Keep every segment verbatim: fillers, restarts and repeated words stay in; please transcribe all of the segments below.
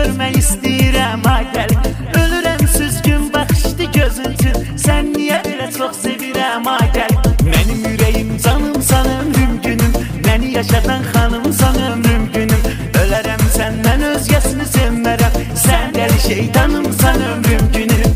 görmək istəyirəm, ay gəl. Ölürəm süzgün baxışdı gözün üçün, sən niyə belə çox sevirəm, ay gəl. Mənim ürəyim canımsan ömrüm günüm, məni yaşadan xanımsan ömrüm günüm. Ölərəm səndən özgəsini sevmərəm, sən dəli şeytanımsan ömrüm günüm.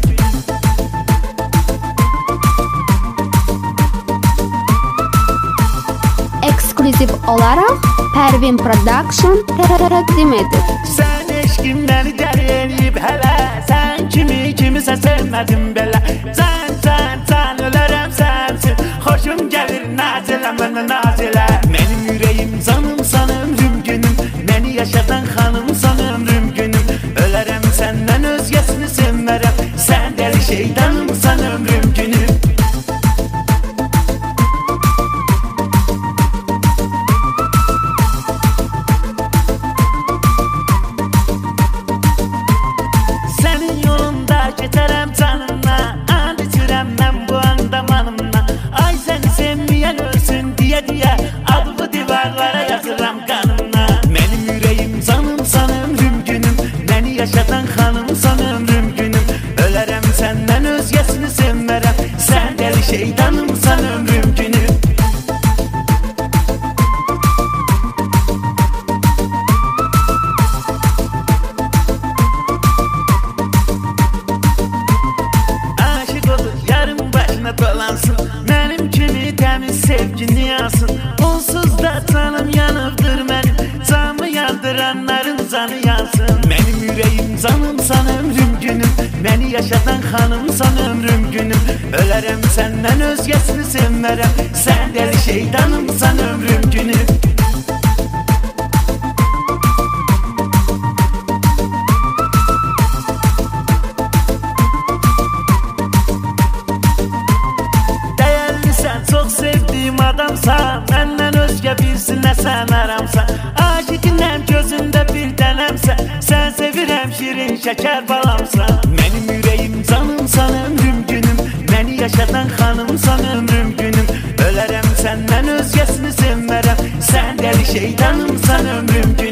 Ekskluziv olaraq Pervin Production təqdim edir. Sən eşqin məni dəli eləyib hələ, sən kimi kimisə sevmədim belə. Sən, sən, sən, ölərəm sənsin, xoşum gəlir naz elə mənə naz elə. Mənim ürəyim canımsan ömrüm günüm, məni yaşadan xanımsan ömrüm günüm. Ölərəm səndən özgəsini sevmərəm, sən dəli şeytanımsan ömrüm günüm. Geçərəm canımla, and içirəm mən bu anda manımla. Ay səni sevməyən ölsün deyə deyə, adımı divarlara yazıram qanımla. Mənim ürəyim canımsan ömrüm günüm, məni yaşadan xanımsan ömrüm günüm. Ölərəm səndən özgəsini sevmərəm, sən dəli şeytanımsan ömrüm günüm. Dolansın, mənim kimi təmiz sevgini yansın. Onsuz da canım yanıbdır mənim, canımı yandıranların canı yansın. Mənim ürəyim canımsan ömrüm günüm, məni yaşadan xanımsan ömrüm günüm. Ölərəm səndən özgəsini sevmərəm, sən dəli şeytanımsan ömrüm günüm. Çox sevdiyim adamsan, məndən özgə birsinə sən aramsan. Aşiqinəm gözündə bir dənəmsən, sən sevirəm şirin şəkər balamsan. Mənim ürəyim canımsan ömrüm günüm, məni yaşadan xanımsan ömrüm günüm. Ölərəm səndən özgəsini sevmərəm, sən dəli şeytanımsan ömrüm günüm.